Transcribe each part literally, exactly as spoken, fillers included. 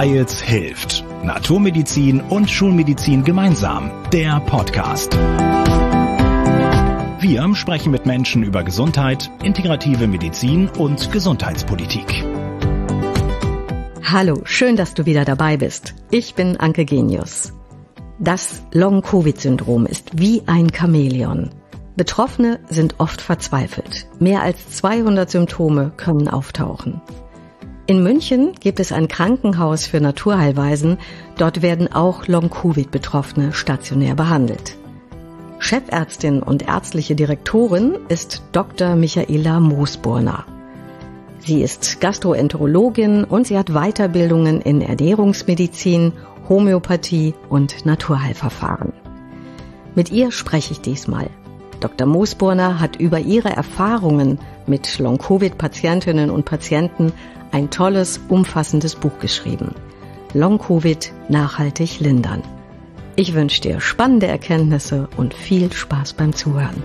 Styles hilft. Naturmedizin und Schulmedizin gemeinsam. Der Podcast. Wir sprechen mit Menschen über Gesundheit, integrative Medizin und Gesundheitspolitik. Hallo, schön, dass du wieder dabei bist. Ich bin Anke Genius. Das Long-Covid-Syndrom ist wie ein Chamäleon. Betroffene sind oft verzweifelt. Mehr als zweihundert Symptome können auftauchen. In München gibt es ein Krankenhaus für Naturheilweisen. Dort werden auch Long-Covid-Betroffene stationär behandelt. Chefärztin und ärztliche Direktorin ist Doktor Michaela Moosburner. Sie ist Gastroenterologin und sie hat Weiterbildungen in Ernährungsmedizin, Homöopathie und Naturheilverfahren. Mit ihr spreche ich diesmal. Doktor Moosburner hat über ihre Erfahrungen mit Long-Covid-Patientinnen und Patienten ein tolles, umfassendes Buch geschrieben. Long-Covid nachhaltig lindern. Ich wünsche dir spannende Erkenntnisse und viel Spaß beim Zuhören.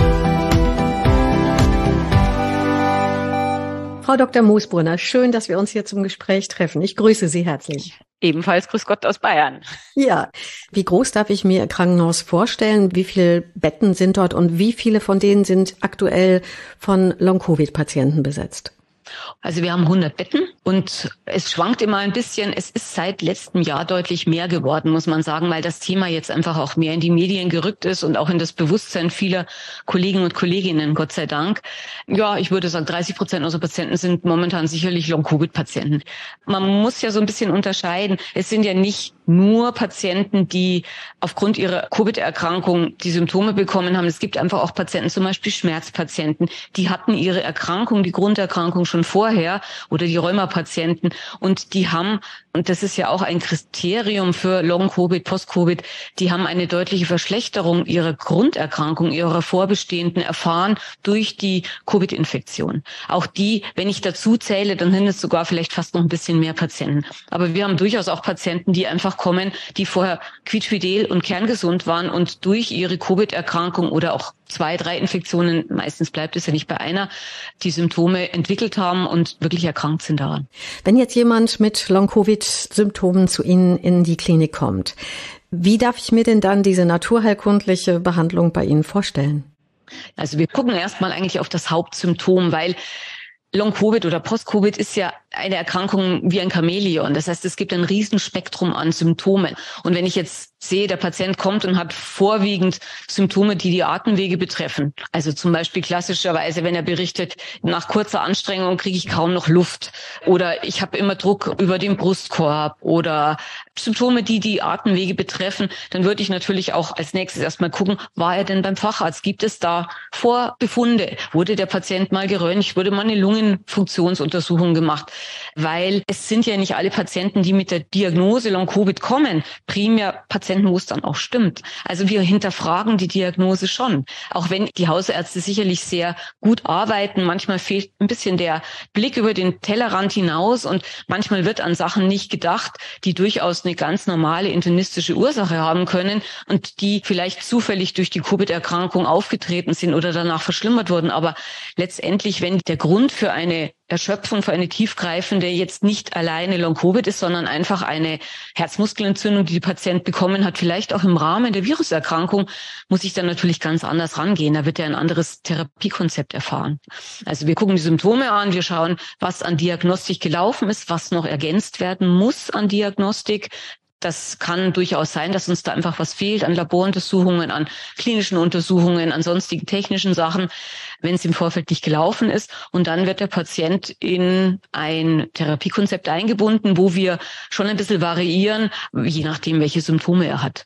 Frau Doktor Moosburner, schön, dass wir uns hier zum Gespräch treffen. Ich grüße Sie herzlich. Ebenfalls grüß Gott aus Bayern. Ja, wie groß darf ich mir Ihr Krankenhaus vorstellen? Wie viele Betten sind dort und wie viele von denen sind aktuell von Long-Covid-Patienten besetzt? Also wir haben hundert Betten und es schwankt immer ein bisschen. Es ist seit letztem Jahr deutlich mehr geworden, muss man sagen, weil das Thema jetzt einfach auch mehr in die Medien gerückt ist und auch in das Bewusstsein vieler Kollegen und Kolleginnen, Gott sei Dank. Ja, ich würde sagen, dreißig Prozent unserer Patienten sind momentan sicherlich Long-Covid-Patienten. Man muss ja so ein bisschen unterscheiden. Es sind ja nicht nur Patienten, die aufgrund ihrer Covid-Erkrankung die Symptome bekommen haben. Es gibt einfach auch Patienten, zum Beispiel Schmerzpatienten, die hatten ihre Erkrankung, die Grunderkrankung schon vorher oder die Rheumapatienten und die haben, und das ist ja auch ein Kriterium für Long-Covid, Post-Covid, die haben eine deutliche Verschlechterung ihrer Grunderkrankung, ihrer Vorbestehenden erfahren durch die Covid-Infektion. Auch die, wenn ich dazu zähle, dann sind es sogar vielleicht fast noch ein bisschen mehr Patienten. Aber wir haben durchaus auch Patienten, die einfach kommen, die vorher quietschfidel und kerngesund waren und durch ihre Covid-Erkrankung oder auch zwei, drei Infektionen, meistens bleibt es ja nicht bei einer, die Symptome entwickelt haben und wirklich erkrankt sind daran. Wenn jetzt jemand mit Long-Covid-Symptomen zu Ihnen in die Klinik kommt, wie darf ich mir denn dann diese naturheilkundliche Behandlung bei Ihnen vorstellen? Also wir gucken erstmal eigentlich auf das Hauptsymptom, weil Long-Covid oder Post-Covid ist ja eine Erkrankung wie ein Chamäleon. Das heißt, es gibt ein Riesenspektrum an Symptomen. Und wenn ich jetzt sehe, der Patient kommt und hat vorwiegend Symptome, die die Atemwege betreffen, also zum Beispiel klassischerweise, wenn er berichtet, nach kurzer Anstrengung kriege ich kaum noch Luft oder ich habe immer Druck über den Brustkorb oder Symptome, die die Atemwege betreffen, dann würde ich natürlich auch als nächstes erstmal gucken, war er denn beim Facharzt? Gibt es da Vorbefunde? Wurde der Patient mal geröntgt? Wurde mal eine Lungenfunktionsuntersuchung gemacht? Weil es sind ja nicht alle Patienten, die mit der Diagnose Long-Covid kommen, primär Patienten, wo es dann auch stimmt. Also wir hinterfragen die Diagnose schon. Auch wenn die Hausärzte sicherlich sehr gut arbeiten, manchmal fehlt ein bisschen der Blick über den Tellerrand hinaus und manchmal wird an Sachen nicht gedacht, die durchaus eine ganz normale internistische Ursache haben können und die vielleicht zufällig durch die Covid-Erkrankung aufgetreten sind oder danach verschlimmert wurden. Aber letztendlich, wenn der Grund für eine Erschöpfung, für eine tiefgreifende jetzt nicht alleine Long-Covid ist, sondern einfach eine Herzmuskelentzündung, die der Patient bekommen hat, vielleicht auch im Rahmen der Viruserkrankung, muss ich dann natürlich ganz anders rangehen. Da wird er ein anderes Therapiekonzept erfahren. Also wir gucken die Symptome an, wir schauen, was an Diagnostik gelaufen ist, was noch ergänzt werden muss an Diagnostik. Das kann durchaus sein, dass uns da einfach was fehlt an Laboruntersuchungen, an klinischen Untersuchungen, an sonstigen technischen Sachen, wenn es im Vorfeld nicht gelaufen ist. Und dann wird der Patient in ein Therapiekonzept eingebunden, wo wir schon ein bisschen variieren, je nachdem, welche Symptome er hat.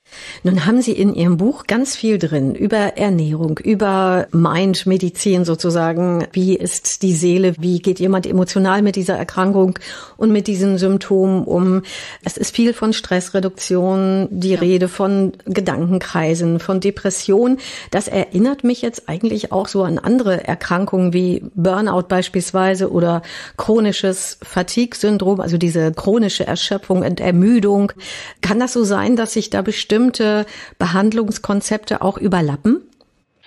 Nun haben Sie in Ihrem Buch ganz viel drin über Ernährung, über Mind-Medizin sozusagen. Wie ist die Seele? Wie geht jemand emotional mit dieser Erkrankung und mit diesen Symptomen um? Es ist viel von Stressreduktion, die ja. Rede von Gedankenkreisen, von Depression. Das erinnert mich jetzt eigentlich auch so an andere Erkrankungen wie Burnout beispielsweise oder chronisches Fatigue-Syndrom, also diese chronische Erschöpfung und Ermüdung. Kann das so sein, dass sich da bestimmte Behandlungskonzepte auch überlappen?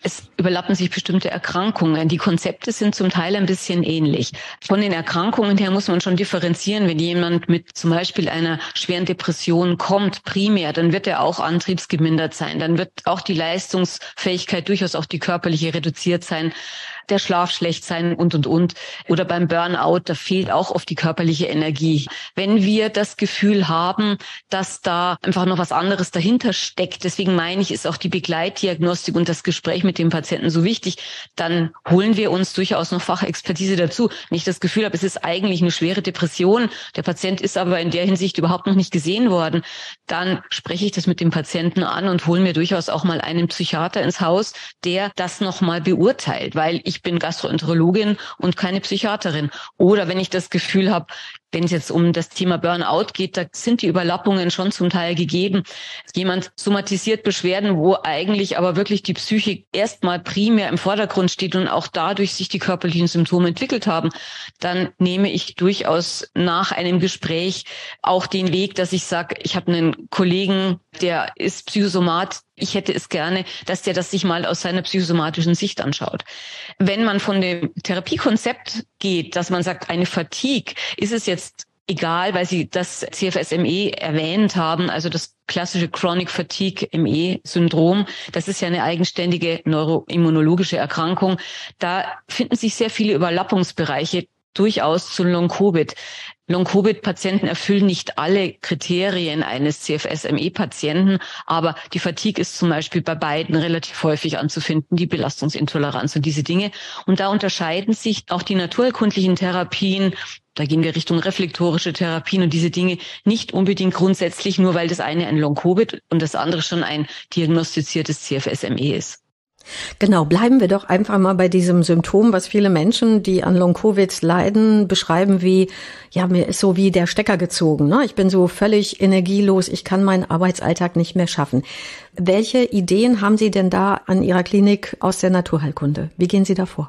es überlappen sich bestimmte Erkrankungen. Die Konzepte sind zum Teil ein bisschen ähnlich. Von den Erkrankungen her muss man schon differenzieren. Wenn jemand mit zum Beispiel einer schweren Depression kommt, primär, dann wird er auch antriebsgemindert sein. Dann wird auch die Leistungsfähigkeit, durchaus auch die körperliche, reduziert sein. Der Schlaf schlecht sein und, und, und. Oder beim Burnout, da fehlt auch oft die körperliche Energie. Wenn wir das Gefühl haben, dass da einfach noch was anderes dahinter steckt, deswegen meine ich, ist auch die Begleitdiagnostik und das Gespräch mit dem Patienten so wichtig, dann holen wir uns durchaus noch Fachexpertise dazu. Wenn ich das Gefühl habe, es ist eigentlich eine schwere Depression, der Patient ist aber in der Hinsicht überhaupt noch nicht gesehen worden, dann spreche ich das mit dem Patienten an und hole mir durchaus auch mal einen Psychiater ins Haus, der das nochmal beurteilt, weil ich Ich bin Gastroenterologin und keine Psychiaterin. Oder wenn ich das Gefühl habe, wenn es jetzt um das Thema Burnout geht, da sind die Überlappungen schon zum Teil gegeben. Jemand somatisiert Beschwerden, wo eigentlich aber wirklich die Psyche erstmal primär im Vordergrund steht und auch dadurch sich die körperlichen Symptome entwickelt haben, dann nehme ich durchaus nach einem Gespräch auch den Weg, dass ich sage, ich habe einen Kollegen, der ist Psychosomat, ich hätte es gerne, dass der das sich mal aus seiner psychosomatischen Sicht anschaut. Wenn man von dem Therapiekonzept geht, dass man sagt, eine Fatigue, ist es jetzt egal, weil Sie das C F S M E erwähnt haben, also das klassische Chronic Fatigue M E-Syndrom, das ist ja eine eigenständige neuroimmunologische Erkrankung. Da finden sich sehr viele Überlappungsbereiche durchaus zu Long-Covid. Long-Covid-Patienten erfüllen nicht alle Kriterien eines C F S M E-Patienten, aber die Fatigue ist zum Beispiel bei beiden relativ häufig anzufinden, die Belastungsintoleranz und diese Dinge. Und da unterscheiden sich auch die naturheilkundlichen Therapien, da gehen wir Richtung reflektorische Therapien und diese Dinge nicht unbedingt grundsätzlich, nur weil das eine ein Long-Covid und das andere schon ein diagnostiziertes C F S M E ist. Genau, bleiben wir doch einfach mal bei diesem Symptom, was viele Menschen, die an Long-Covid leiden, beschreiben wie, ja, mir ist so wie der Stecker gezogen, ne? Ich bin so völlig energielos, ich kann meinen Arbeitsalltag nicht mehr schaffen. Welche Ideen haben Sie denn da an Ihrer Klinik aus der Naturheilkunde? Wie gehen Sie da vor?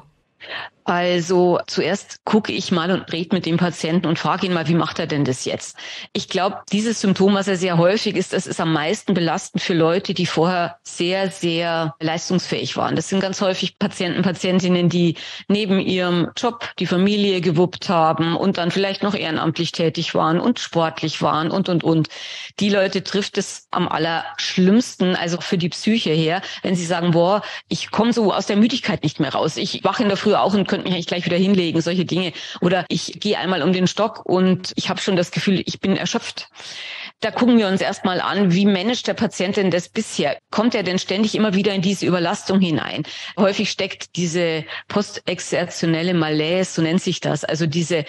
Also zuerst gucke ich mal und rede mit dem Patienten und frage ihn mal, wie macht er denn das jetzt? Ich glaube, dieses Symptom, was ja sehr häufig ist, das ist am meisten belastend für Leute, die vorher sehr, sehr leistungsfähig waren. Das sind ganz häufig Patienten, Patientinnen, die neben ihrem Job die Familie gewuppt haben und dann vielleicht noch ehrenamtlich tätig waren und sportlich waren und, und, und. Die Leute trifft es am allerschlimmsten, also für die Psyche her, wenn sie sagen, boah, ich komme so aus der Müdigkeit nicht mehr raus. Ich wache in der Früh auch und könnte mich eigentlich gleich wieder hinlegen, solche Dinge. Oder ich gehe einmal um den Stock und ich habe schon das Gefühl, ich bin erschöpft. Da gucken wir uns erstmal an, wie managt der Patient denn das bisher? Kommt er denn ständig immer wieder in diese Überlastung hinein? Häufig steckt diese postexertionelle Malaise, so nennt sich das, also diese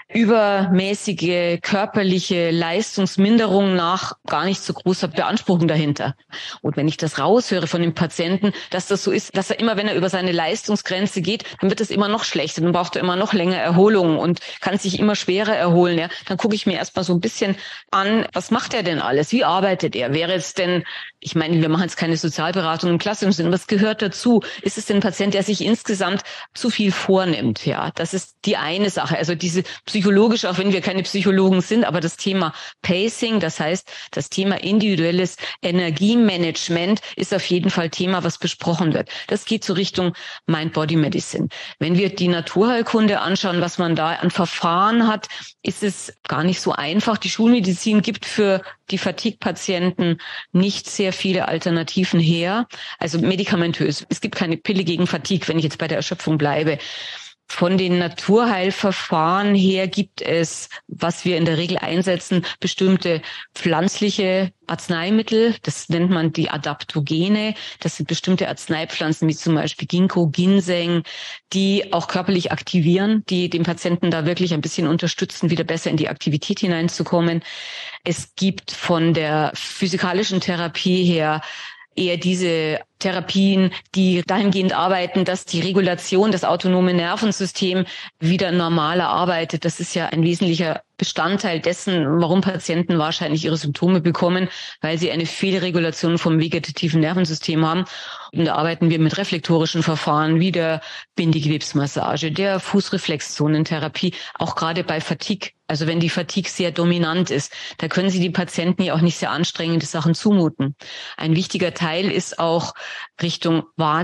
übermäßige körperliche Leistungsminderung nach gar nicht so großer Beanspruchung dahinter. Und wenn ich das raushöre von dem Patienten, dass das so ist, dass er immer, wenn er über seine Leistungsgrenze geht, dann wird es immer noch schlechter, dann braucht er immer noch länger Erholung und kann sich immer schwerer erholen. Ja, dann gucke ich mir erstmal so ein bisschen an, was macht er denn alles? Wie arbeitet er? Wäre es denn, ich meine, wir machen jetzt keine Sozialberatung im klassischen Sinn, was gehört dazu? Ist es denn ein Patient, der sich insgesamt zu viel vornimmt? Ja, das ist die eine Sache. Also diese psychologisch, auch wenn wir keine Psychologen sind, aber das Thema Pacing, das heißt, das Thema individuelles Energiemanagement ist auf jeden Fall Thema, was besprochen wird. Das geht so Richtung Mind-Body-Medicine. Wenn wir die Naturheilkunde anschauen, was man da an Verfahren hat, ist es gar nicht so einfach. Die Schulmedizin gibt für die Fatigue-Patienten nicht sehr viele Alternativen her, also medikamentös. Es gibt keine Pille gegen Fatigue, wenn ich jetzt bei der Erschöpfung bleibe. Von den Naturheilverfahren her gibt es, was wir in der Regel einsetzen, bestimmte pflanzliche Arzneimittel. Das nennt man die Adaptogene. Das sind bestimmte Arzneipflanzen wie zum Beispiel Ginkgo, Ginseng, die auch körperlich aktivieren, die den Patienten da wirklich ein bisschen unterstützen, wieder besser in die Aktivität hineinzukommen. Es gibt von der physikalischen Therapie her eher diese Therapien, die dahingehend arbeiten, dass die Regulation des autonomen Nervensystems wieder normaler arbeitet. Das ist ja ein wesentlicher Bestandteil dessen, warum Patienten wahrscheinlich ihre Symptome bekommen, weil sie eine Fehlregulation vom vegetativen Nervensystem haben. Und da arbeiten wir mit reflektorischen Verfahren wie der Bindegewebsmassage, der Fußreflexzonentherapie, auch gerade bei Fatigue Also wenn die Fatigue sehr dominant ist, da können Sie die Patienten ja auch nicht sehr anstrengende Sachen zumuten. Ein wichtiger Teil ist auch Richtung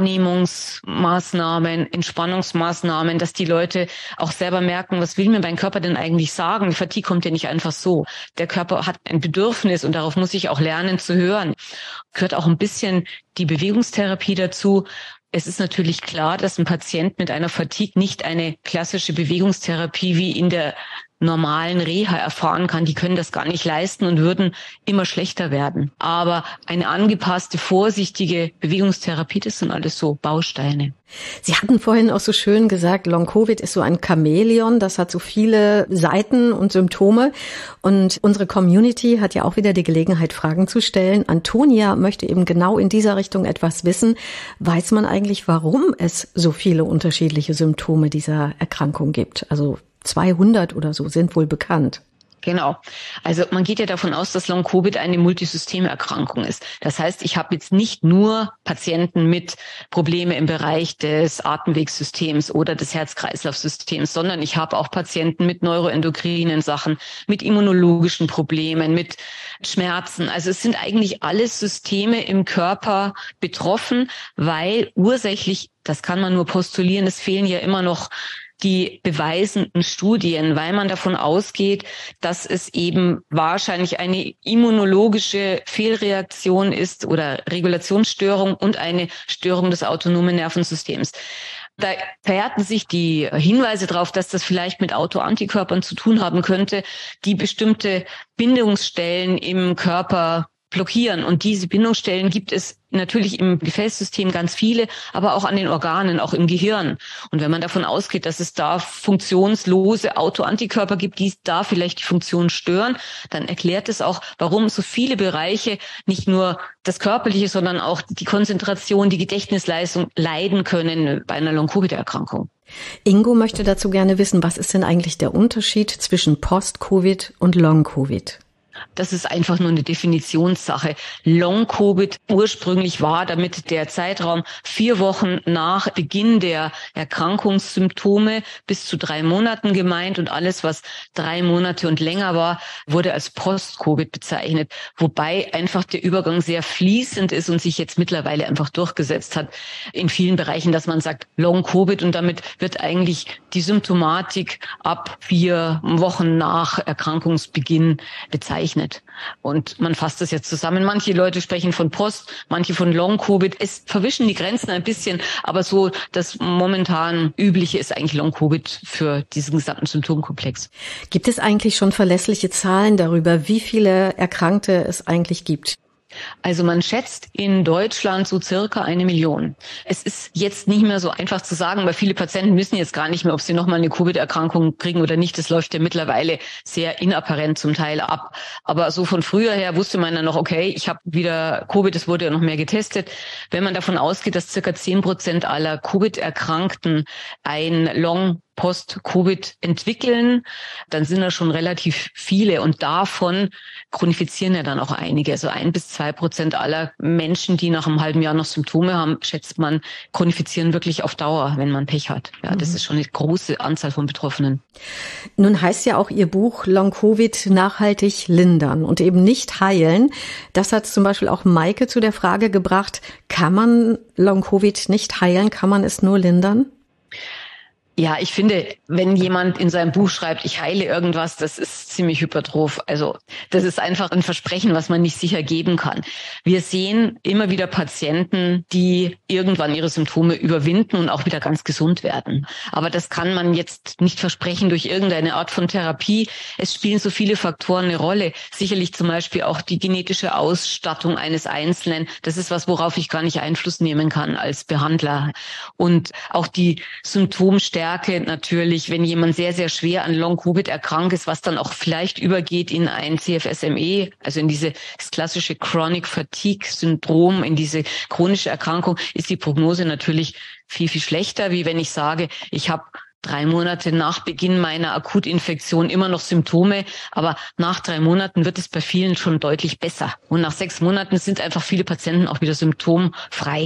Wahrnehmungsmaßnahmen, Entspannungsmaßnahmen, dass die Leute auch selber merken, was will mir mein Körper denn eigentlich sagen? Die Fatigue kommt ja nicht einfach so. Der Körper hat ein Bedürfnis und darauf muss ich auch lernen zu hören. Gehört auch ein bisschen die Bewegungstherapie dazu. Es ist natürlich klar, dass ein Patient mit einer Fatigue nicht eine klassische Bewegungstherapie wie in der normalen Reha erfahren kann. Die können das gar nicht leisten und würden immer schlechter werden. Aber eine angepasste, vorsichtige Bewegungstherapie, das sind alles so Bausteine. Sie hatten vorhin auch so schön gesagt, Long-Covid ist so ein Chamäleon, das hat so viele Seiten und Symptome. Und unsere Community hat ja auch wieder die Gelegenheit, Fragen zu stellen. Antonia möchte eben genau in dieser Richtung etwas wissen. Weiß man eigentlich, warum es so viele unterschiedliche Symptome dieser Erkrankung gibt? Also zweihundert oder so sind wohl bekannt. Genau. Also man geht ja davon aus, dass Long-Covid eine Multisystemerkrankung ist. Das heißt, ich habe jetzt nicht nur Patienten mit Probleme im Bereich des Atemwegssystems oder des Herz-Kreislauf-Systems, sondern ich habe auch Patienten mit neuroendokrinen Sachen, mit immunologischen Problemen, mit Schmerzen. Also es sind eigentlich alle Systeme im Körper betroffen, weil ursächlich, das kann man nur postulieren, es fehlen ja immer noch die beweisenden Studien, weil man davon ausgeht, dass es eben wahrscheinlich eine immunologische Fehlreaktion ist oder Regulationsstörung und eine Störung des autonomen Nervensystems. Da verhärten sich die Hinweise darauf, dass das vielleicht mit Autoantikörpern zu tun haben könnte, die bestimmte Bindungsstellen im Körper blockieren. Und diese Bindungsstellen gibt es natürlich im Gefäßsystem ganz viele, aber auch an den Organen, auch im Gehirn. Und wenn man davon ausgeht, dass es da funktionslose Autoantikörper gibt, die da vielleicht die Funktion stören, dann erklärt es auch, warum so viele Bereiche, nicht nur das Körperliche, sondern auch die Konzentration, die Gedächtnisleistung leiden können bei einer Long-Covid-Erkrankung. Ingo möchte dazu gerne wissen, was ist denn eigentlich der Unterschied zwischen Post-Covid und Long-Covid? Das ist einfach nur eine Definitionssache. Long-Covid ursprünglich war damit der Zeitraum vier Wochen nach Beginn der Erkrankungssymptome bis zu drei Monaten gemeint und alles, was drei Monate und länger war, wurde als Post-Covid bezeichnet, wobei einfach der Übergang sehr fließend ist und sich jetzt mittlerweile einfach durchgesetzt hat in vielen Bereichen, dass man sagt Long-Covid und damit wird eigentlich die Symptomatik ab vier Wochen nach Erkrankungsbeginn bezeichnet. Und man fasst das jetzt zusammen. Manche Leute sprechen von Post, manche von Long-Covid. Es verwischen die Grenzen ein bisschen, aber so das momentan Übliche ist eigentlich Long-Covid für diesen gesamten Symptomkomplex. Gibt es eigentlich schon verlässliche Zahlen darüber, wie viele Erkrankte es eigentlich gibt? Also man schätzt in Deutschland so circa eine Million. Es ist jetzt nicht mehr so einfach zu sagen, weil viele Patienten wissen jetzt gar nicht mehr, ob sie nochmal eine Covid-Erkrankung kriegen oder nicht. Das läuft ja mittlerweile sehr inapparent zum Teil ab. Aber so von früher her wusste man dann noch, okay, ich habe wieder Covid, es wurde ja noch mehr getestet. Wenn man davon ausgeht, dass circa zehn Prozent aller Covid-Erkrankten ein Long Post-Covid entwickeln, dann sind das schon relativ viele und davon chronifizieren ja dann auch einige. Also ein bis zwei Prozent aller Menschen, die nach einem halben Jahr noch Symptome haben, schätzt man, chronifizieren wirklich auf Dauer, wenn man Pech hat. Ja, das ist schon eine große Anzahl von Betroffenen. Nun heißt ja auch Ihr Buch Long-Covid nachhaltig lindern und eben nicht heilen. Das hat zum Beispiel auch Maike zu der Frage gebracht, kann man Long-Covid nicht heilen, kann man es nur lindern? Ja, ich finde, wenn jemand in seinem Buch schreibt, ich heile irgendwas, das ist ziemlich hypertroph. Also das ist einfach ein Versprechen, was man nicht sicher geben kann. Wir sehen immer wieder Patienten, die irgendwann ihre Symptome überwinden und auch wieder ganz gesund werden. Aber das kann man jetzt nicht versprechen durch irgendeine Art von Therapie. Es spielen so viele Faktoren eine Rolle. Sicherlich zum Beispiel auch die genetische Ausstattung eines Einzelnen. Das ist was, worauf ich gar nicht Einfluss nehmen kann als Behandler. Und auch die Symptomstärke natürlich, wenn jemand sehr, sehr schwer an Long-Covid erkrankt ist, was dann auch vielleicht übergeht in ein C F S M E, also in dieses klassische Chronic Fatigue Syndrom, in diese chronische Erkrankung, ist die Prognose natürlich viel, viel schlechter, wie wenn ich sage, ich habe drei Monate nach Beginn meiner Akutinfektion immer noch Symptome, aber nach drei Monaten wird es bei vielen schon deutlich besser. Und nach sechs Monaten sind einfach viele Patienten auch wieder symptomfrei.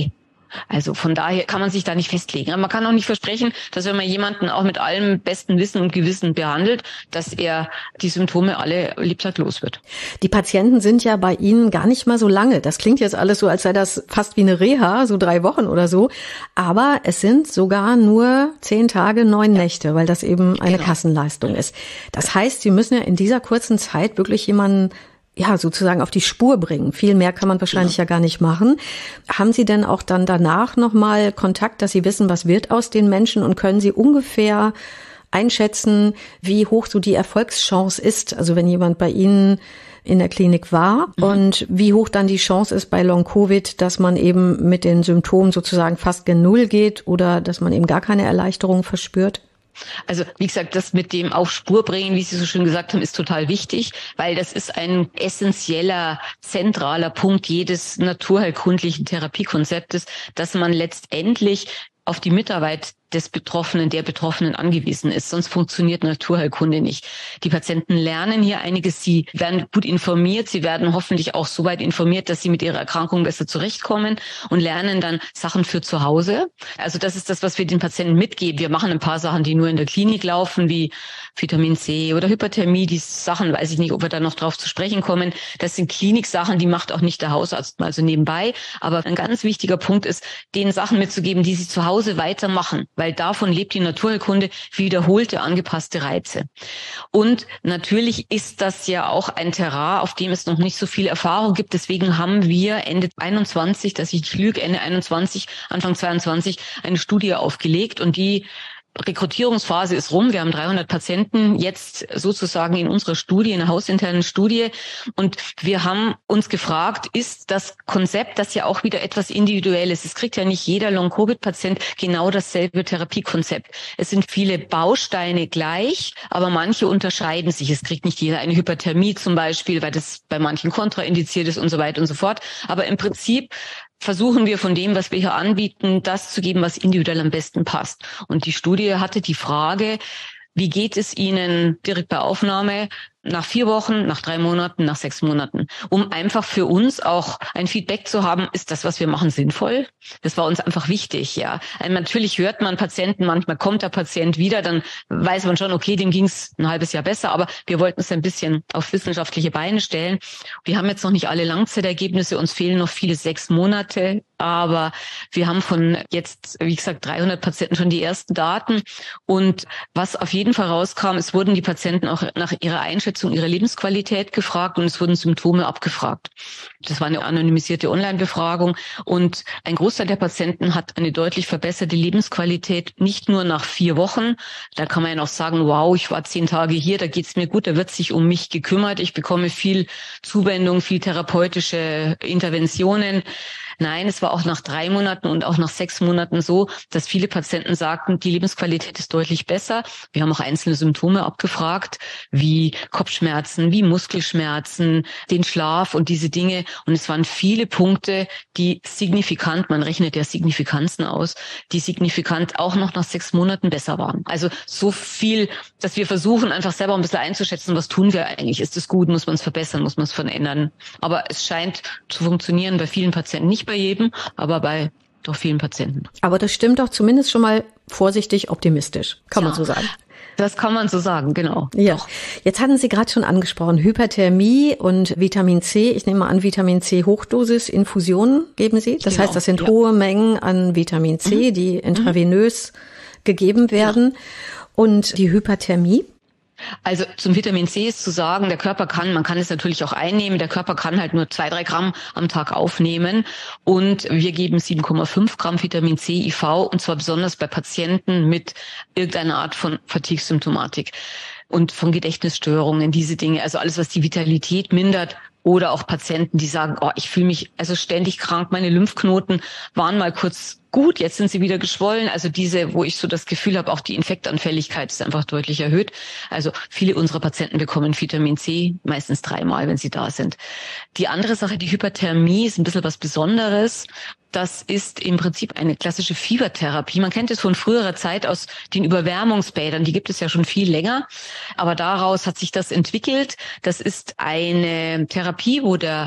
Also von daher kann man sich da nicht festlegen. Aber man kann auch nicht versprechen, dass wenn man jemanden auch mit allem besten Wissen und Gewissen behandelt, dass er die Symptome alle lebzeitlos wird. Die Patienten sind ja bei Ihnen gar nicht mal so lange. Das klingt jetzt alles so, als sei das fast wie eine Reha, so drei Wochen oder so. Aber es sind sogar nur zehn Tage, neun Nächte, weil das eben eine Genau. Kassenleistung ist. Das heißt, Sie müssen ja in dieser kurzen Zeit wirklich jemanden ja, sozusagen auf die Spur bringen. Viel mehr kann man wahrscheinlich ja, ja gar nicht machen. Haben Sie denn auch dann danach nochmal Kontakt, dass Sie wissen, was wird aus den Menschen und können Sie ungefähr einschätzen, wie hoch so die Erfolgschance ist? Also wenn jemand bei Ihnen in der Klinik war mhm. und wie hoch dann die Chance ist bei Long-Covid, dass man eben mit den Symptomen sozusagen fast gen Null geht oder dass man eben gar keine Erleichterung verspürt? Also wie gesagt, das mit dem auf Spur bringen, wie Sie so schön gesagt haben, ist total wichtig, weil das ist ein essentieller, zentraler Punkt jedes naturheilkundlichen Therapiekonzeptes, dass man letztendlich auf die Mitarbeit des Betroffenen, der Betroffenen angewiesen ist. Sonst funktioniert Naturheilkunde nicht. Die Patienten lernen hier einiges. Sie werden gut informiert. Sie werden hoffentlich auch so weit informiert, dass sie mit ihrer Erkrankung besser zurechtkommen und lernen dann Sachen für zu Hause. Also das ist das, was wir den Patienten mitgeben. Wir machen ein paar Sachen, die nur in der Klinik laufen, wie Vitamin C oder Hyperthermie. Die Sachen, weiß ich nicht, ob wir da noch drauf zu sprechen kommen. Das sind Kliniksachen, die macht auch nicht der Hausarzt mal so nebenbei. Aber ein ganz wichtiger Punkt ist, den Sachen mitzugeben, die sie zu Hause weitermachen. Weil davon lebt die Naturheilkunde, wiederholte, angepasste Reize. Und natürlich ist das ja auch ein Terrain, auf dem es noch nicht so viel Erfahrung gibt. Deswegen haben wir Ende einundzwanzig, dass ich nicht lüge, Ende einundzwanzig, Anfang zweiundzwanzig eine Studie aufgelegt und die Rekrutierungsphase ist rum. Wir haben dreihundert Patienten jetzt sozusagen in unserer Studie, in einer hausinternen Studie. Und wir haben uns gefragt, ist das Konzept, das ja auch wieder etwas Individuelles, es kriegt ja nicht jeder Long-Covid-Patient genau dasselbe Therapiekonzept. Es sind viele Bausteine gleich, aber manche unterscheiden sich. Es kriegt nicht jeder eine Hyperthermie zum Beispiel, weil das bei manchen kontraindiziert ist und so weiter und so fort. Aber im Prinzip versuchen wir von dem, was wir hier anbieten, das zu geben, was individuell am besten passt. Und die Studie hatte die Frage, wie geht es Ihnen direkt bei Aufnahme nach vier Wochen, nach drei Monaten, nach sechs Monaten, um einfach für uns auch ein Feedback zu haben, ist das, was wir machen, sinnvoll? Das war uns einfach wichtig, ja. Also natürlich hört man Patienten, manchmal kommt der Patient wieder, dann weiß man schon, okay, dem ging es ein halbes Jahr besser, aber wir wollten es ein bisschen auf wissenschaftliche Beine stellen. Wir haben jetzt noch nicht alle Langzeitergebnisse, uns fehlen noch viele sechs Monate, aber wir haben von jetzt, wie gesagt, dreihundert Patienten schon die ersten Daten. Und was auf jeden Fall rauskam, es wurden die Patienten auch nach ihrer Einschätzung, ihrer Lebensqualität gefragt und es wurden Symptome abgefragt. Das war eine anonymisierte Online-Befragung und ein Großteil der Patienten hat eine deutlich verbesserte Lebensqualität, nicht nur nach vier Wochen. Da kann man ja noch sagen, wow, ich war zehn Tage hier, da geht's mir gut, da wird sich um mich gekümmert, ich bekomme viel Zuwendung, viel therapeutische Interventionen. Nein, es war auch nach drei Monaten und auch nach sechs Monaten so, dass viele Patienten sagten, die Lebensqualität ist deutlich besser. Wir haben auch einzelne Symptome abgefragt, wie Kopfschmerzen, wie Muskelschmerzen, den Schlaf und diese Dinge. Und es waren viele Punkte, die signifikant, man rechnet ja Signifikanzen aus, die signifikant auch noch nach sechs Monaten besser waren. Also so viel, dass wir versuchen, einfach selber ein bisschen einzuschätzen, was tun wir eigentlich? Ist es gut? Muss man es verbessern? Muss man es verändern? Aber es scheint zu funktionieren bei vielen Patienten, nicht bei jedem, aber bei doch vielen Patienten. Aber das stimmt doch zumindest schon mal vorsichtig optimistisch, kann ja, man so sagen. Das kann man so sagen, genau. Ja. Doch. Jetzt hatten Sie gerade schon angesprochen, Hyperthermie und Vitamin C. Ich nehme mal an, Vitamin C Hochdosis Infusionen geben Sie. Das genau. heißt, das sind ja. hohe Mengen an Vitamin C, mhm. die intravenös mhm. gegeben werden. Ja. Und die Hyperthermie? Also zum Vitamin C ist zu sagen, der Körper kann, man kann es natürlich auch einnehmen, der Körper kann halt nur zwei, drei Gramm am Tag aufnehmen und wir geben sieben Komma fünf Gramm Vitamin C I V und zwar besonders bei Patienten mit irgendeiner Art von Fatigue-Symptomatik und von Gedächtnisstörungen, diese Dinge, also alles, was die Vitalität mindert. Oder auch Patienten, die sagen, oh, ich fühle mich also ständig krank, meine Lymphknoten waren mal kurz gut, jetzt sind sie wieder geschwollen. Also diese, wo ich so das Gefühl habe, auch die Infektanfälligkeit ist einfach deutlich erhöht. Also viele unserer Patienten bekommen Vitamin C, meistens dreimal, wenn sie da sind. Die andere Sache, die Hyperthermie, ist ein bisschen was Besonderes. Das ist im Prinzip eine klassische Fiebertherapie. Man kennt es von früherer Zeit aus den Überwärmungsbädern. Die gibt es ja schon viel länger. Aber daraus hat sich das entwickelt. Das ist eine Therapie, wo der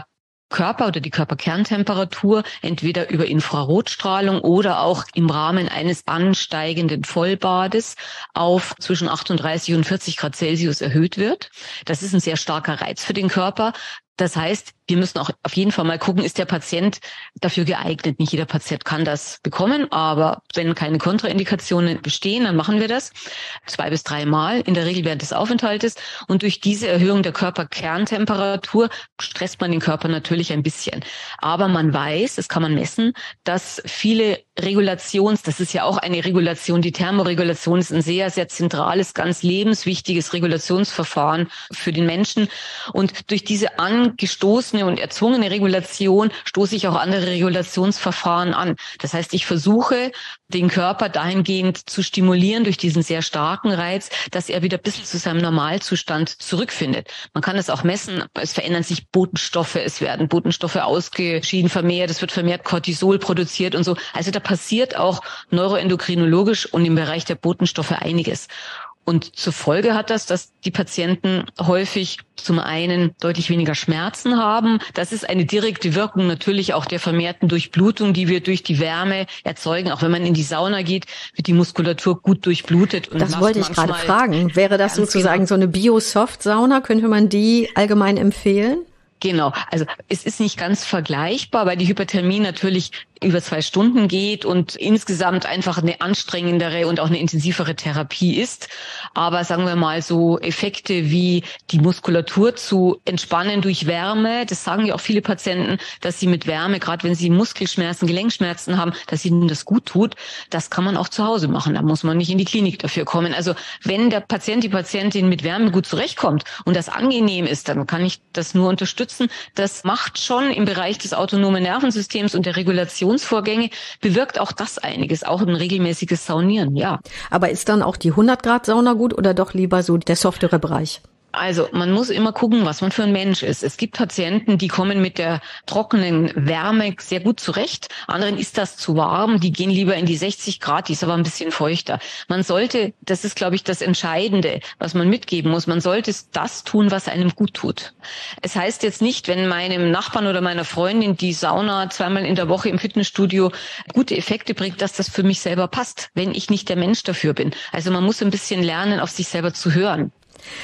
Körper oder die Körperkerntemperatur entweder über Infrarotstrahlung oder auch im Rahmen eines ansteigenden Vollbades auf zwischen achtunddreißig und vierzig Grad Celsius erhöht wird. Das ist ein sehr starker Reiz für den Körper. Das heißt, wir müssen auch auf jeden Fall mal gucken, ist der Patient dafür geeignet? Nicht jeder Patient kann das bekommen, aber wenn keine Kontraindikationen bestehen, dann machen wir das zwei bis drei Mal, in der Regel während des Aufenthaltes. Und durch diese Erhöhung der Körperkerntemperatur stresst man den Körper natürlich ein bisschen. Aber man weiß, das kann man messen, dass viele Regulations, das ist ja auch eine Regulation, die Thermoregulation ist ein sehr, sehr zentrales, ganz lebenswichtiges Regulationsverfahren für den Menschen. Und durch diese angestoßene und erzwungene Regulation stoße ich auch andere Regulationsverfahren an. Das heißt, ich versuche, den Körper dahingehend zu stimulieren durch diesen sehr starken Reiz, dass er wieder ein bisschen zu seinem Normalzustand zurückfindet. Man kann es auch messen, es verändern sich Botenstoffe, es werden Botenstoffe ausgeschieden vermehrt, es wird vermehrt Cortisol produziert und so. Also da passiert auch neuroendokrinologisch und im Bereich der Botenstoffe einiges. Und zur Folge hat das, dass die Patienten häufig zum einen deutlich weniger Schmerzen haben. Das ist eine direkte Wirkung natürlich auch der vermehrten Durchblutung, die wir durch die Wärme erzeugen. Auch wenn man in die Sauna geht, wird die Muskulatur gut durchblutet. Und das wollte ich gerade fragen. Wäre das sozusagen genau so eine Bio-Soft-Sauna? Könnte man die allgemein empfehlen? Genau, also es ist nicht ganz vergleichbar, weil die Hyperthermie natürlich über zwei Stunden geht und insgesamt einfach eine anstrengendere und auch eine intensivere Therapie ist. Aber sagen wir mal so Effekte wie die Muskulatur zu entspannen durch Wärme, das sagen ja auch viele Patienten, dass sie mit Wärme, gerade wenn sie Muskelschmerzen, Gelenkschmerzen haben, dass ihnen das gut tut. Das kann man auch zu Hause machen, da muss man nicht in die Klinik dafür kommen. Also wenn der Patient, die Patientin mit Wärme gut zurechtkommt und das angenehm ist, dann kann ich das nur unterstützen. Das macht schon im Bereich des autonomen Nervensystems und der Regulation Vorgänge bewirkt auch das einiges, auch ein regelmäßiges Saunieren, ja. Aber ist dann auch die hundert Grad Sauna gut oder doch lieber so der softere Bereich? Also man muss immer gucken, was man für ein Mensch ist. Es gibt Patienten, die kommen mit der trockenen Wärme sehr gut zurecht. Anderen ist das zu warm, die gehen lieber in die sechzig Grad, die ist aber ein bisschen feuchter. Man sollte, das ist glaube ich das Entscheidende, was man mitgeben muss, man sollte das tun, was einem gut tut. Es heißt jetzt nicht, wenn meinem Nachbarn oder meiner Freundin die Sauna zweimal in der Woche im Fitnessstudio gute Effekte bringt, dass das für mich selber passt, wenn ich nicht der Mensch dafür bin. Also man muss ein bisschen lernen, auf sich selber zu hören.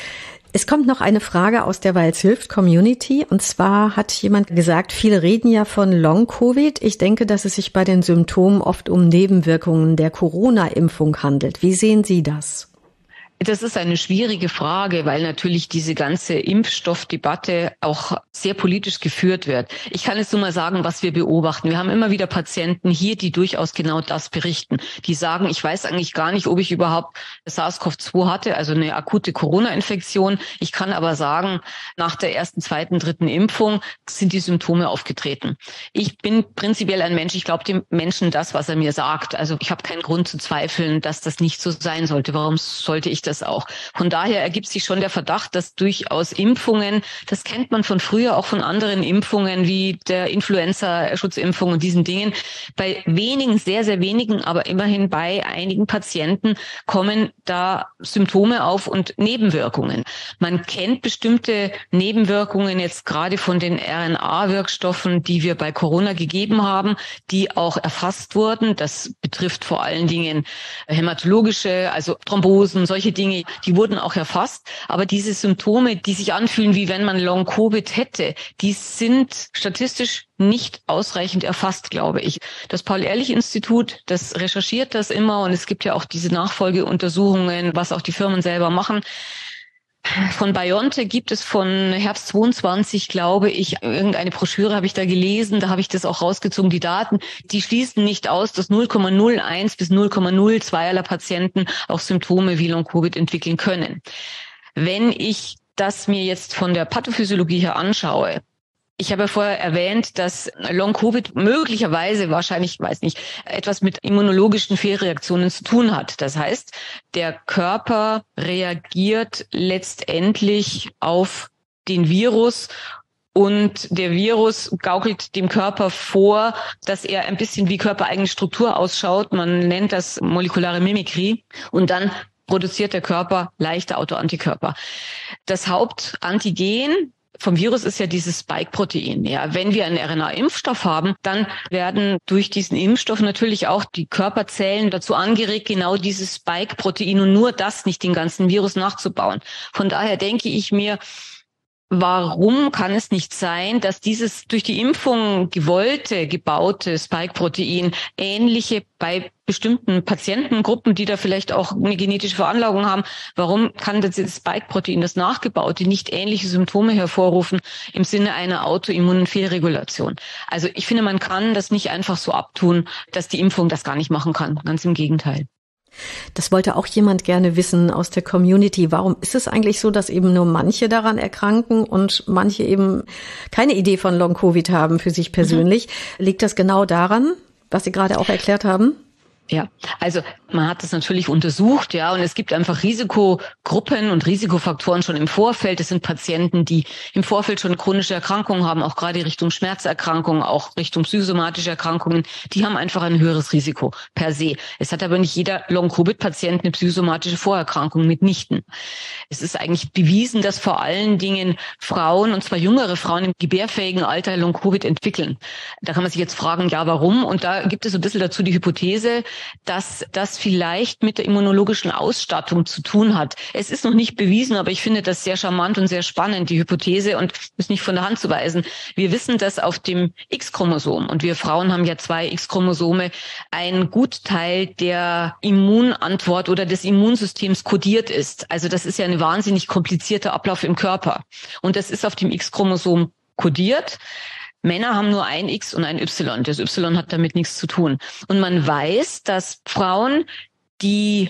Es kommt noch eine Frage aus der Weil's hilft Community, und zwar hat jemand gesagt, viele reden ja von Long-Covid. Ich denke, dass es sich bei den Symptomen oft um Nebenwirkungen der Corona-Impfung handelt. Wie sehen Sie das? Das ist eine schwierige Frage, weil natürlich diese ganze Impfstoffdebatte auch sehr politisch geführt wird. Ich kann jetzt nur mal sagen, was wir beobachten. Wir haben immer wieder Patienten hier, die durchaus genau das berichten. Die sagen, ich weiß eigentlich gar nicht, ob ich überhaupt SARS-C o V zwei hatte, also eine akute Corona-Infektion. Ich kann aber sagen, nach der ersten, zweiten, dritten Impfung sind die Symptome aufgetreten. Ich bin prinzipiell ein Mensch, ich glaube dem Menschen das, was er mir sagt. Also ich habe keinen Grund zu zweifeln, dass das nicht so sein sollte. Warum sollte ich das auch? Von daher ergibt sich schon der Verdacht, dass durchaus Impfungen, das kennt man von früher auch von anderen Impfungen wie der Influenza-Schutzimpfung und diesen Dingen, bei wenigen, sehr, sehr wenigen, aber immerhin bei einigen Patienten kommen da Symptome auf und Nebenwirkungen. Man kennt bestimmte Nebenwirkungen jetzt gerade von den R N A-Wirkstoffen, die wir bei Corona gegeben haben, die auch erfasst wurden. Das betrifft vor allen Dingen hämatologische, also Thrombosen, solche Dinge, die wurden auch erfasst. Aber diese Symptome, die sich anfühlen, wie wenn man Long-Covid hätte, die sind statistisch nicht ausreichend erfasst, glaube ich. Das Paul-Ehrlich-Institut, das recherchiert das immer, und es gibt ja auch diese Nachfolgeuntersuchungen, was auch die Firmen selber machen. Von BioNTech gibt es von Herbst zweiundzwanzig, glaube ich, irgendeine Broschüre habe ich da gelesen, da habe ich das auch rausgezogen, die Daten, die schließen nicht aus, dass null Komma null eins bis null Komma null zwei aller Patienten auch Symptome wie Long-Covid entwickeln können. Wenn ich das mir jetzt von der Pathophysiologie her anschaue, ich habe ja vorher erwähnt, dass Long-Covid möglicherweise, wahrscheinlich, weiß nicht, etwas mit immunologischen Fehlreaktionen zu tun hat. Das heißt, der Körper reagiert letztendlich auf den Virus und der Virus gaukelt dem Körper vor, dass er ein bisschen wie körpereigene Struktur ausschaut. Man nennt das molekulare Mimikrie, und dann produziert der Körper leichte Autoantikörper. Das Hauptantigen vom Virus ist ja dieses Spike-Protein. Ja, wenn wir einen R N A-Impfstoff haben, dann werden durch diesen Impfstoff natürlich auch die Körperzellen dazu angeregt, genau dieses Spike-Protein und nur das, nicht den ganzen Virus nachzubauen. Von daher denke ich mir, warum kann es nicht sein, dass dieses durch die Impfung gewollte, gebaute Spike-Protein ähnliche bei bestimmten Patientengruppen, die da vielleicht auch eine genetische Veranlagung haben, warum kann das Spike-Protein, das nachgebaute, nicht ähnliche Symptome hervorrufen im Sinne einer Autoimmunfehlregulation? Also ich finde, man kann das nicht einfach so abtun, dass die Impfung das gar nicht machen kann. Ganz im Gegenteil. Das wollte auch jemand gerne wissen aus der Community. Warum ist es eigentlich so, dass eben nur manche daran erkranken und manche eben keine Idee von Long-Covid haben für sich persönlich? Mhm. Liegt das genau daran, was Sie gerade auch erklärt haben? Ja, also man hat das natürlich untersucht, ja, und es gibt einfach Risikogruppen und Risikofaktoren schon im Vorfeld. Das sind Patienten, die im Vorfeld schon chronische Erkrankungen haben, auch gerade Richtung Schmerzerkrankungen, auch Richtung psychosomatische Erkrankungen. Die haben einfach ein höheres Risiko per se. Es hat aber nicht jeder Long-Covid-Patient eine psychosomatische Vorerkrankung, mitnichten. Es ist eigentlich bewiesen, dass vor allen Dingen Frauen, und zwar jüngere Frauen im gebärfähigen Alter, Long-Covid entwickeln. Da kann man sich jetzt fragen, ja, warum? Und da gibt es so ein bisschen dazu die Hypothese, dass das vielleicht mit der immunologischen Ausstattung zu tun hat. Es ist noch nicht bewiesen, aber ich finde das sehr charmant und sehr spannend, die Hypothese, und ist nicht von der Hand zu weisen. Wir wissen, dass auf dem X-Chromosom, und wir Frauen haben ja zwei X-Chromosome, ein Gutteil der Immunantwort oder des Immunsystems kodiert ist. Also das ist ja ein wahnsinnig komplizierter Ablauf im Körper. Und das ist auf dem X-Chromosom kodiert. Männer haben nur ein X und ein Y. Das Y hat damit nichts zu tun. Und man weiß, dass Frauen, die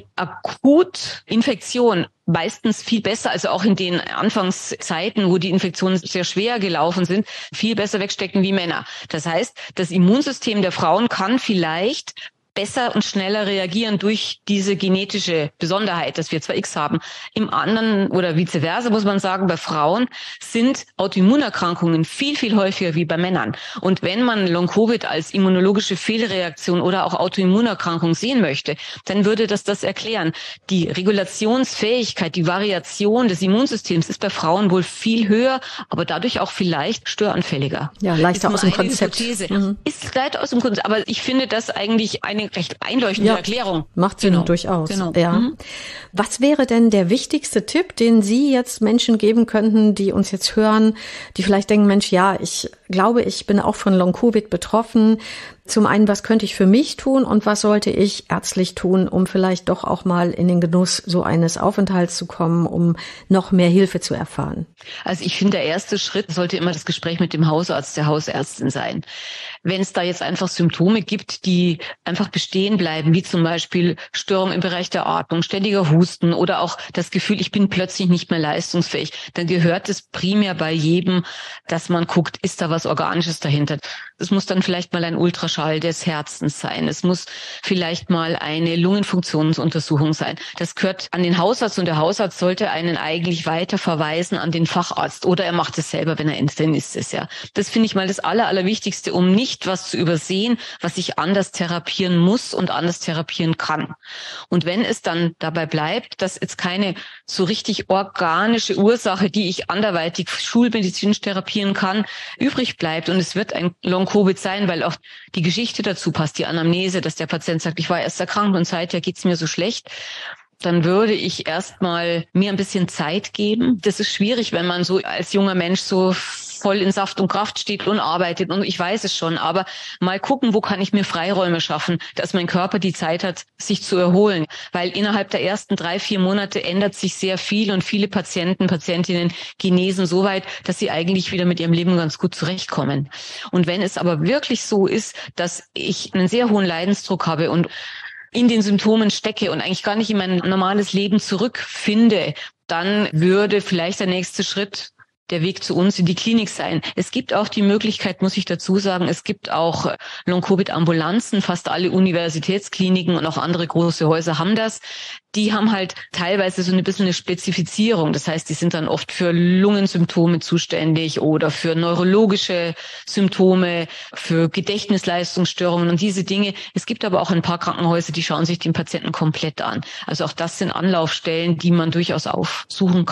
akut Infektion meistens viel besser, also auch in den Anfangszeiten, wo die Infektionen sehr schwer gelaufen sind, viel besser wegstecken wie Männer. Das heißt, das Immunsystem der Frauen kann vielleicht besser und schneller reagieren durch diese genetische Besonderheit, dass wir zwei X haben. Im anderen oder vice versa muss man sagen, bei Frauen sind Autoimmunerkrankungen viel, viel häufiger wie bei Männern. Und wenn man Long-Covid als immunologische Fehlreaktion oder auch Autoimmunerkrankung sehen möchte, dann würde das das erklären. Die Regulationsfähigkeit, die Variation des Immunsystems ist bei Frauen wohl viel höher, aber dadurch auch vielleicht störanfälliger. Ja, leichter aus dem Konzept. Mhm. Ist leichter aus dem Konzept, aber ich finde das eigentlich eine recht einleuchtende ja, Erklärung. Macht Sinn, genau. durchaus. Genau. Ja. Mhm. Was wäre denn der wichtigste Tipp, den Sie jetzt Menschen geben könnten, die uns jetzt hören, die vielleicht denken, Mensch, ja, ich glaube, ich bin auch von Long-Covid betroffen. Zum einen, was könnte ich für mich tun und was sollte ich ärztlich tun, um vielleicht doch auch mal in den Genuss so eines Aufenthalts zu kommen, um noch mehr Hilfe zu erfahren? Also ich finde, der erste Schritt sollte immer das Gespräch mit dem Hausarzt, der Hausärztin sein. Wenn es da jetzt einfach Symptome gibt, die einfach bestehen bleiben, wie zum Beispiel Störung im Bereich der Atmung, ständiger Husten oder auch das Gefühl, ich bin plötzlich nicht mehr leistungsfähig, dann gehört es primär bei jedem, dass man guckt, ist da was Organisches dahinter. Es muss dann vielleicht mal ein Ultraschall des Herzens sein. Es muss vielleicht mal eine Lungenfunktionsuntersuchung sein. Das gehört an den Hausarzt und der Hausarzt sollte einen eigentlich weiter verweisen an den Facharzt oder er macht es selber, wenn er Internist ist. Ja, das finde ich mal das Aller, Allerwichtigste, um nicht was zu übersehen, was ich anders therapieren muss und anders therapieren kann. Und wenn es dann dabei bleibt, dass jetzt keine so richtig organische Ursache, die ich anderweitig schulmedizinisch therapieren kann, übrig bleibt und es wird ein Long-Covid sein, weil auch die Geschichte dazu passt, die Anamnese, dass der Patient sagt, ich war erst erkrankt und seither geht's mir so schlecht, dann würde ich erstmal mir ein bisschen Zeit geben. Das ist schwierig, wenn man so als junger Mensch so voll in Saft und Kraft steht und arbeitet und ich weiß es schon, aber mal gucken, wo kann ich mir Freiräume schaffen, dass mein Körper die Zeit hat, sich zu erholen, weil innerhalb der ersten drei, vier Monate ändert sich sehr viel und viele Patienten, Patientinnen genesen so weit, dass sie eigentlich wieder mit ihrem Leben ganz gut zurechtkommen. Und wenn es aber wirklich so ist, dass ich einen sehr hohen Leidensdruck habe und in den Symptomen stecke und eigentlich gar nicht in mein normales Leben zurückfinde, dann würde vielleicht der nächste Schritt der Weg zu uns in die Klinik sein. Es gibt auch die Möglichkeit, muss ich dazu sagen, es gibt auch Long-Covid-Ambulanzen. Fast alle Universitätskliniken und auch andere große Häuser haben das. Die haben halt teilweise so ein bisschen eine Spezifizierung. Das heißt, die sind dann oft für Lungensymptome zuständig oder für neurologische Symptome, für Gedächtnisleistungsstörungen und diese Dinge. Es gibt aber auch ein paar Krankenhäuser, die schauen sich den Patienten komplett an. Also auch das sind Anlaufstellen, die man durchaus aufsuchen kann.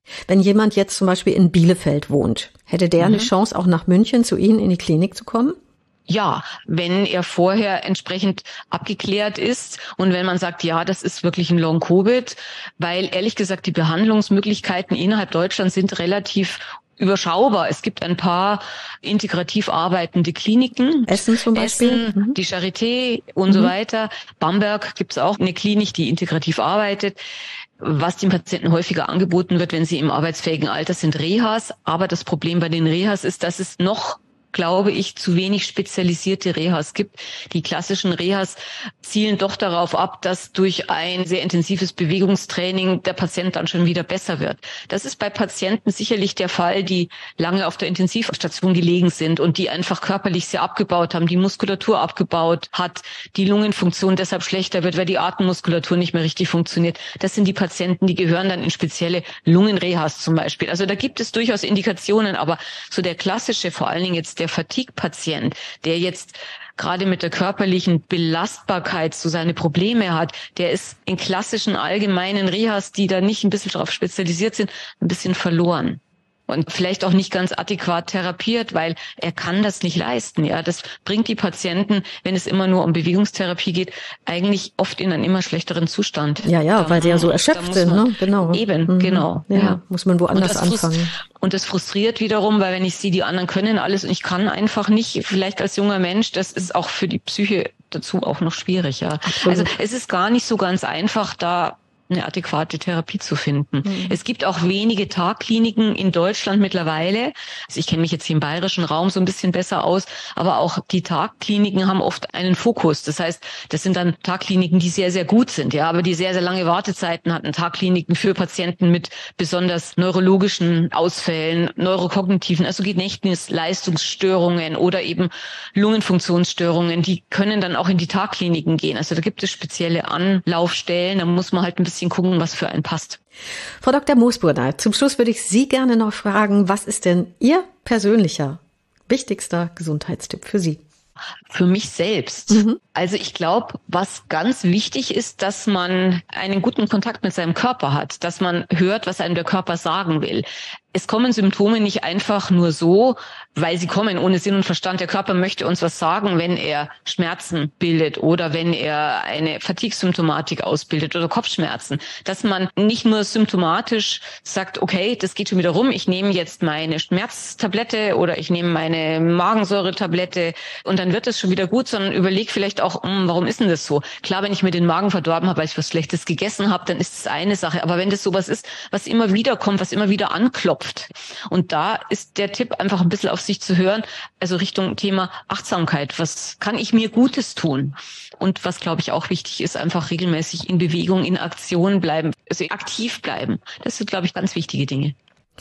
Wenn jemand jetzt zum Beispiel in Bielefeld wohnt, hätte der mhm. eine Chance, auch nach München zu Ihnen in die Klinik zu kommen? Ja, wenn er vorher entsprechend abgeklärt ist und wenn man sagt, ja, das ist wirklich ein Long-Covid, weil ehrlich gesagt die Behandlungsmöglichkeiten innerhalb Deutschlands sind relativ überschaubar. Es gibt ein paar integrativ arbeitende Kliniken. Essen zum Beispiel? Essen, mhm. die Charité und mhm. so weiter. Bamberg gibt es auch eine Klinik, die integrativ arbeitet. Was den Patienten häufiger angeboten wird, wenn sie im arbeitsfähigen Alter sind, Rehas. Aber das Problem bei den Rehas ist, dass es noch, glaube ich, zu wenig spezialisierte Rehas gibt. Die klassischen Rehas zielen doch darauf ab, dass durch ein sehr intensives Bewegungstraining der Patient dann schon wieder besser wird. Das ist bei Patienten sicherlich der Fall, die lange auf der Intensivstation gelegen sind und die einfach körperlich sehr abgebaut haben, die Muskulatur abgebaut hat, die Lungenfunktion deshalb schlechter wird, weil die Atemmuskulatur nicht mehr richtig funktioniert. Das sind die Patienten, die gehören dann in spezielle Lungenrehas zum Beispiel. Also da gibt es durchaus Indikationen, aber so der klassische, vor allen Dingen jetzt der Der Fatigue-Patient, der jetzt gerade mit der körperlichen Belastbarkeit so seine Probleme hat, der ist in klassischen allgemeinen Rehas, die da nicht ein bisschen darauf spezialisiert sind, ein bisschen verloren. Und vielleicht auch nicht ganz adäquat therapiert, weil er kann das nicht leisten. Ja, das bringt die Patienten, wenn es immer nur um Bewegungstherapie geht, eigentlich oft in einen immer schlechteren Zustand. Ja, ja, da, weil sie ja so erschöpft sind, ne? Genau. Eben, mhm. genau. Ja, ja, muss man woanders und anfangen. Und das frustriert wiederum, weil wenn ich sehe, die anderen können alles und ich kann einfach nicht, vielleicht als junger Mensch, das ist auch für die Psyche dazu auch noch schwierig. Ja, absolut. Also es ist gar nicht so ganz einfach, da eine adäquate Therapie zu finden. Mhm. Es gibt auch wenige Tagkliniken in Deutschland mittlerweile. Also ich kenne mich jetzt hier im bayerischen Raum so ein bisschen besser aus, aber auch die Tagkliniken haben oft einen Fokus. Das heißt, das sind dann Tagkliniken, die sehr, sehr gut sind, ja, aber die sehr, sehr lange Wartezeiten hatten. Tagkliniken für Patienten mit besonders neurologischen Ausfällen, neurokognitiven, also Gedächtnisleistungsstörungen oder eben Lungenfunktionsstörungen, die können dann auch in die Tagkliniken gehen. Also da gibt es spezielle Anlaufstellen, da muss man halt ein bisschen gucken, was für einen passt. Frau Doktor Moosbrunner, zum Schluss würde ich Sie gerne noch fragen, was ist denn Ihr persönlicher, wichtigster Gesundheitstipp für Sie? Für mich selbst. Mhm. Also ich glaube, was ganz wichtig ist, dass man einen guten Kontakt mit seinem Körper hat, dass man hört, was einem der Körper sagen will. Es kommen Symptome nicht einfach nur so, weil sie kommen ohne Sinn und Verstand. Der Körper möchte uns was sagen, wenn er Schmerzen bildet oder wenn er eine Fatigue-Symptomatik ausbildet oder Kopfschmerzen. Dass man nicht nur symptomatisch sagt, okay, das geht schon wieder rum, ich nehme jetzt meine Schmerztablette oder ich nehme meine Magensäuretablette und dann wird es schon wieder gut, sondern überleg vielleicht auch, mh, warum ist denn das so? Klar, wenn ich mir den Magen verdorben habe, weil ich was Schlechtes gegessen habe, dann ist das eine Sache. Aber wenn das sowas ist, was immer wieder kommt, was immer wieder anklopft, und da ist der Tipp, einfach ein bisschen auf sich zu hören, also Richtung Thema Achtsamkeit. Was kann ich mir Gutes tun? Und was, glaube ich, auch wichtig ist, einfach regelmäßig in Bewegung, in Aktion bleiben, also aktiv bleiben. Das sind, glaube ich, ganz wichtige Dinge.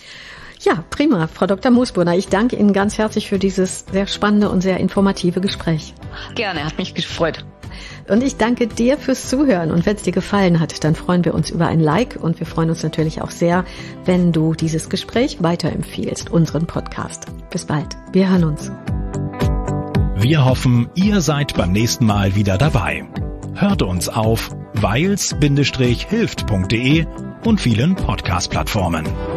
Ja, prima. Frau Doktor Moosbrunner, ich danke Ihnen ganz herzlich für dieses sehr spannende und sehr informative Gespräch. Gerne, hat mich gefreut. Und ich danke dir fürs Zuhören. Und wenn es dir gefallen hat, dann freuen wir uns über ein Like. Und wir freuen uns natürlich auch sehr, wenn du dieses Gespräch weiterempfiehlst, unseren Podcast. Bis bald. Wir hören uns. Wir hoffen, ihr seid beim nächsten Mal wieder dabei. Hört uns auf weils Bindestrich hilft Punkt de und vielen Podcast-Plattformen.